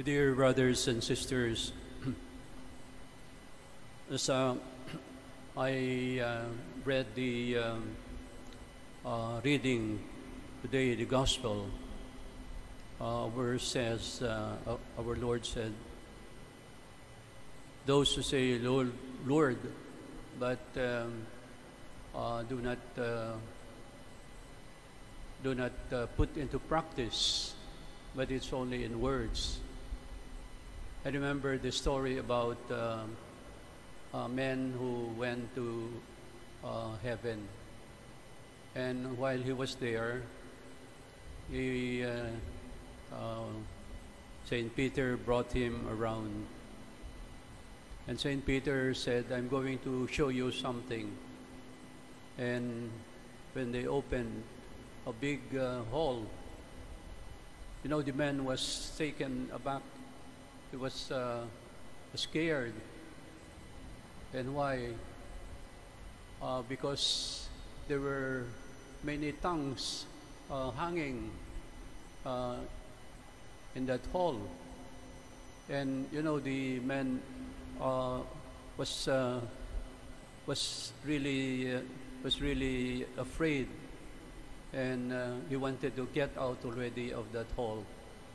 Dear brothers and sisters, as I read the reading today, the Gospel, where it says, our Lord said, those who say, Lord, Lord, but do not put into practice, but it's only in words. I remember the story about a man who went to heaven, and while he was there, Saint Peter brought him around, and Saint Peter said, "I'm going to show you something." And when they opened a big hall, the man was taken aback. He was scared. And why? Because there were many tongues hanging in that hall. And the man was really afraid, and he wanted to get out already of that hall.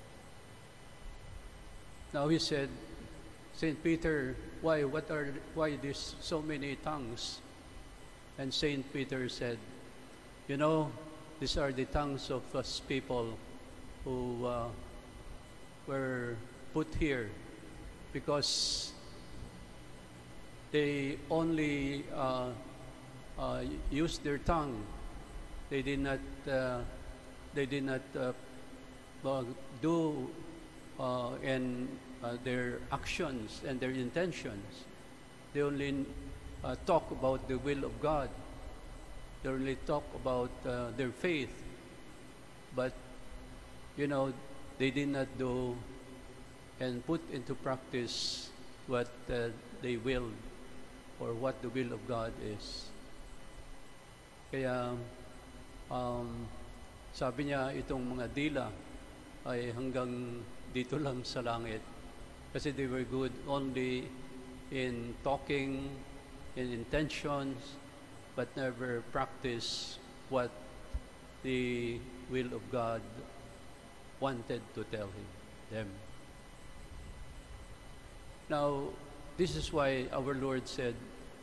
Now he said, Saint Peter, why these so many tongues? And Saint Peter said, these are the tongues of us people who were put here because they only used their tongue. They did not do and their actions and their intentions. They only talk about the will of God. They only talk about their faith. But, they did not do and put into practice what they will or what the will of God is. Kaya, sabi niya, itong mga dila ay hanggang dito lang sa langit. Kasi they were good only in talking, in intentions, but never practice what the will of God wanted to tell them. Now, this is why our Lord said,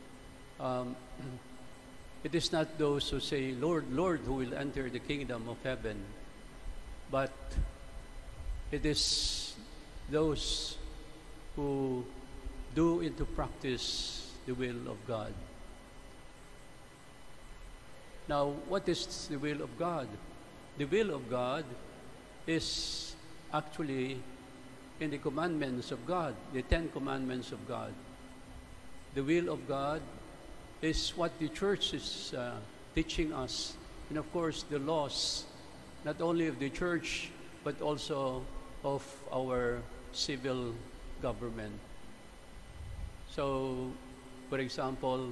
it is not those who say, Lord, Lord, who will enter the kingdom of heaven, but it is those who do into practice the will of God. Now, what is the will of God? The will of God is actually in the commandments of God, the 10 commandments of God. The will of God is what the church is teaching us. And of course, the laws, not only of the church, but also of our civil government. So, for example,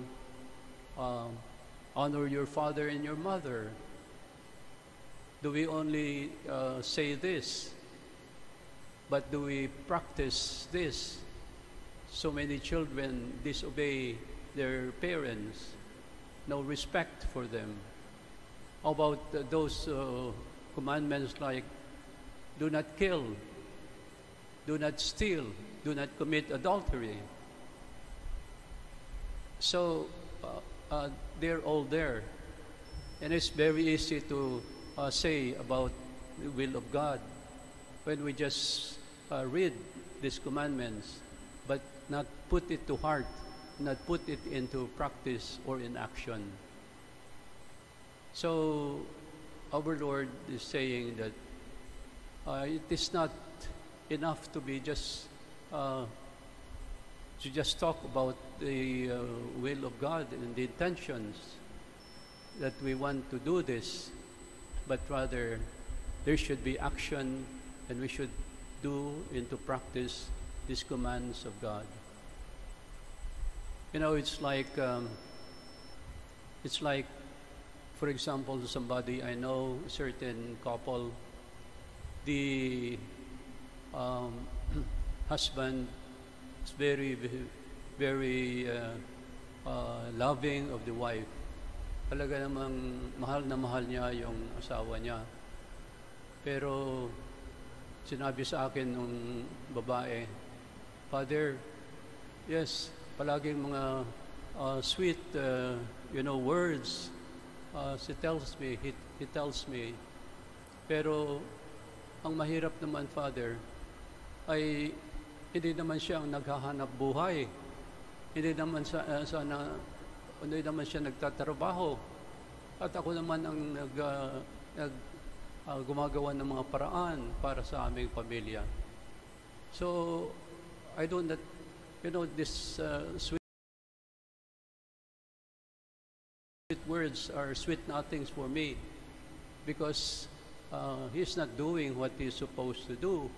honor your father and your mother. Do we only say this? But do we practice this? So many children disobey their parents, no respect for them. How about those commandments like do not kill, do not steal, do not commit adultery? So they're all there. And it's very easy to say about the will of God when we just read these commandments, but not put it to heart, not put it into practice or in action. So our Lord is saying that it is not enough to be just talk about the will of God and the intentions that we want to do this, but rather there should be action, and we should do into practice these commands of God. It's like, for example, somebody I know, a certain couple, the um, husband is very loving of the wife. Talaga namang mahal na mahal niya yung asawa niya. Pero sinabi sa akin nung babae, Father, yes, palaging mga sweet, words. He tells me. Pero ang mahirap naman, Father, ay hindi naman siya ang naghahanap buhay. Hindi naman siya nagtatrabaho. At ako naman ang gumagawa ng mga paraan para sa aming pamilya. So, I don't that, this sweet words are sweet nothings for me because he's not doing what he's supposed to do.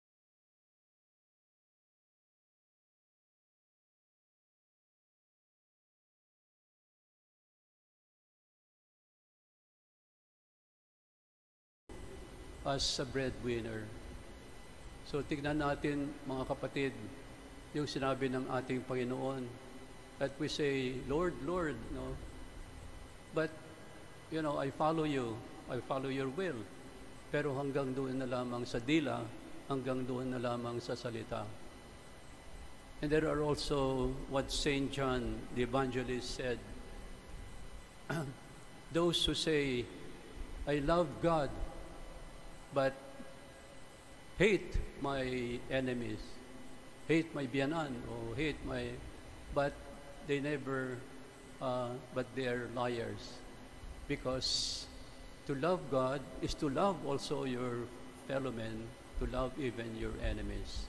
As a breadwinner. So tignan natin mga kapatid yung sinabi ng ating Panginoon that we say, Lord, Lord, no? But, I follow you. I follow your will. Pero hanggang doon na lamang sa dila, hanggang doon na lamang sa salita. And there are also what Saint John the Evangelist said, those who say, I love God, but hate my enemies, hate my biyanan, or but they never, but they are liars. Because to love God is to love also your fellow men, to love even your enemies.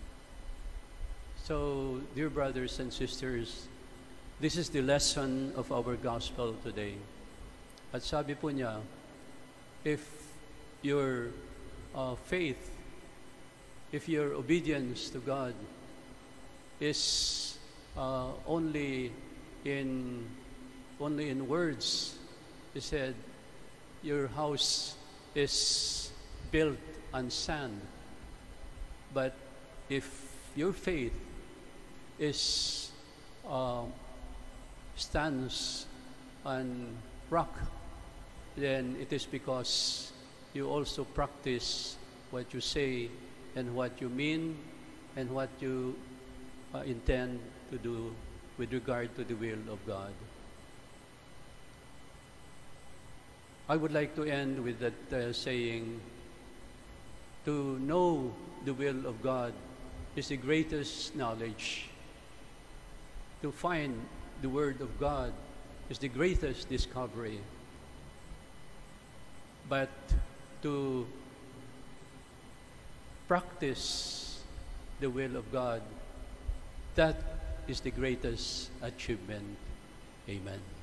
So, dear brothers and sisters, this is the lesson of our gospel today. At sabi po niya, if your faith, if your obedience to God is only in words, he said, your house is built on sand. But if your faith is stands on rock, then it is because you also practice what you say and what you mean and what you intend to do with regard to the will of God. I would like to end with that saying, to know the will of God is the greatest knowledge. To find the Word of God is the greatest discovery. But to practice the will of God, that is the greatest achievement. Amen.